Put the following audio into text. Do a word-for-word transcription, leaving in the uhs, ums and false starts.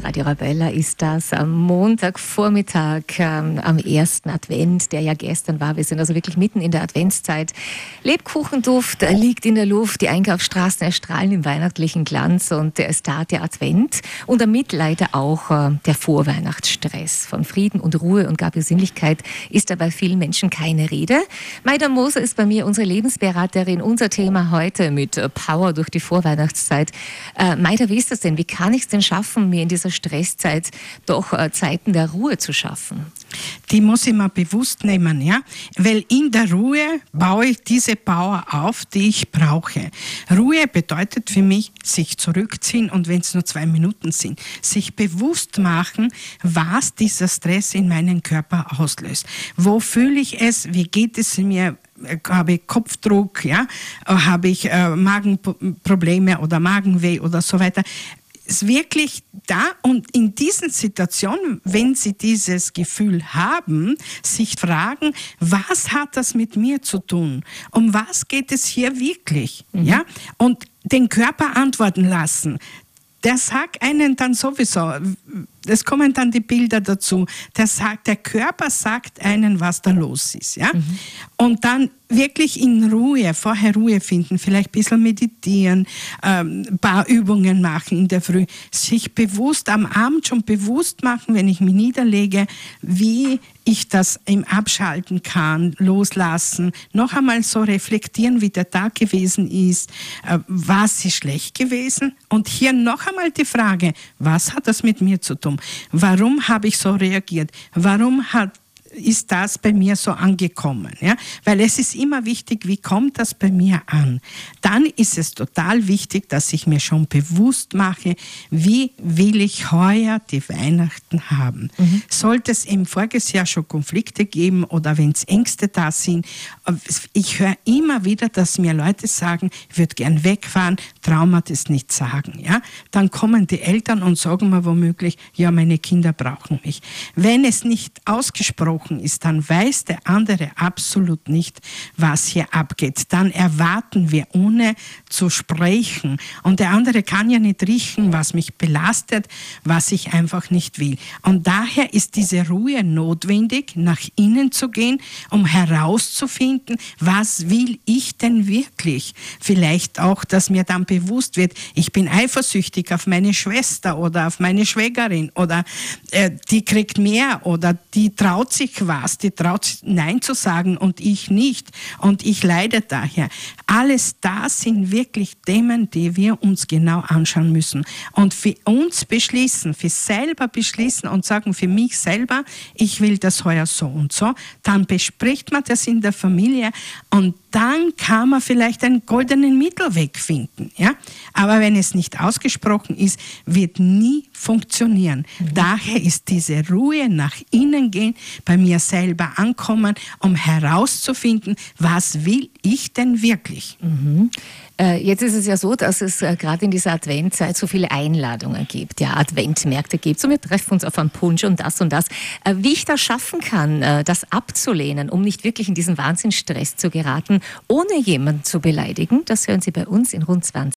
Radio Arabella ist das am Montagvormittag, ähm, am ersten Advent, der ja gestern war. Wir sind also wirklich mitten in der Adventszeit. Lebkuchenduft liegt in der Luft, die Einkaufsstraßen erstrahlen im weihnachtlichen Glanz und es ist da der Advent und damit leider auch äh, der Vorweihnachtsstress. Von Frieden und Ruhe und gar Besinnlichkeit ist da bei vielen Menschen keine Rede. Maida Moser ist bei mir unsere Lebensberaterin. Unser Thema heute mit Power durch die Vorweihnachtszeit. Äh, Maida, wie ist das denn? Wie kann ich es denn schaffen, mir in dieser Stresszeit doch äh, Zeiten der Ruhe zu schaffen? Die muss ich mir bewusst nehmen, ja, weil in der Ruhe baue ich diese Power auf, die ich brauche. Ruhe bedeutet für mich, sich zurückziehen und wenn es nur zwei Minuten sind, sich bewusst machen, was dieser Stress in meinem Körper auslöst. Wo fühle ich es? Wie geht es mir? Habe ich Kopfdruck, ja? Habe ich äh, Magenprobleme oder Magenweh oder so weiter. Ist wirklich da und in diesen Situationen, wenn Sie dieses Gefühl haben, sich fragen, was hat das mit mir zu tun? Um was geht es hier wirklich? Mhm. Ja? Und den Körper antworten lassen. Der sagt einen dann sowieso, es kommen dann die Bilder dazu, der, sagt, der Körper sagt einen, was da los ist. Ja? Mhm. Und dann wirklich in Ruhe, vorher Ruhe finden, vielleicht ein bisschen meditieren, ähm, ein paar Übungen machen in der Früh, sich bewusst, am Abend schon bewusst machen, wenn ich mich niederlege, wie ich das im Abschalten kann, loslassen, noch einmal so reflektieren, wie der Tag gewesen ist, äh, was ist schlecht gewesen und hier noch einmal die Frage, was hat das mit mir zu tun? Warum habe ich so reagiert? Warum hat ist das bei mir so angekommen? Ja? Weil es ist immer wichtig, wie kommt das bei mir an? Dann ist es total wichtig, dass ich mir schon bewusst mache, wie will ich heuer die Weihnachten haben? Mhm. Sollte es im voriges Jahr schon Konflikte geben oder wenn es Ängste da sind? Ich höre immer wieder, dass mir Leute sagen, ich würde gern wegfahren, traue mir das nicht sagen. Ja? Dann kommen die Eltern und sagen mir womöglich, ja, meine Kinder brauchen mich. Wenn es nicht ausgesprochen ist, dann weiß der andere absolut nicht, was hier abgeht. Dann erwarten wir, ohne zu sprechen. Und der andere kann ja nicht riechen, was mich belastet, was ich einfach nicht will. Und daher ist diese Ruhe notwendig, nach innen zu gehen, um herauszufinden, was will ich denn wirklich? Vielleicht auch, dass mir dann bewusst wird, ich bin eifersüchtig auf meine Schwester oder auf meine Schwägerin oder äh, die kriegt mehr oder die traut sich was, die traut sich Nein zu sagen und ich nicht und ich leide daher. Alles das sind wirklich Themen, die wir uns genau anschauen müssen und für uns beschließen, für selber beschließen und sagen für mich selber, ich will das heuer so und so, dann bespricht man das in der Familie und dann kann man vielleicht einen goldenen Mittelweg finden. Ja? Aber wenn es nicht ausgesprochen ist, wird nie funktionieren. Mhm. Daher ist diese Ruhe nach innen gehen, bei mir selber ankommen, um herauszufinden, was will ich denn wirklich? Mhm. Jetzt ist es ja so, dass es gerade in dieser Adventzeit so viele Einladungen gibt, ja, Adventmärkte gibt. So, wir treffen uns auf einem Punsch und das und das. Wie ich das schaffen kann, das abzulehnen, um nicht wirklich in diesen Wahnsinnsstress zu geraten, ohne jemanden zu beleidigen, das hören Sie bei uns in rund zwanzig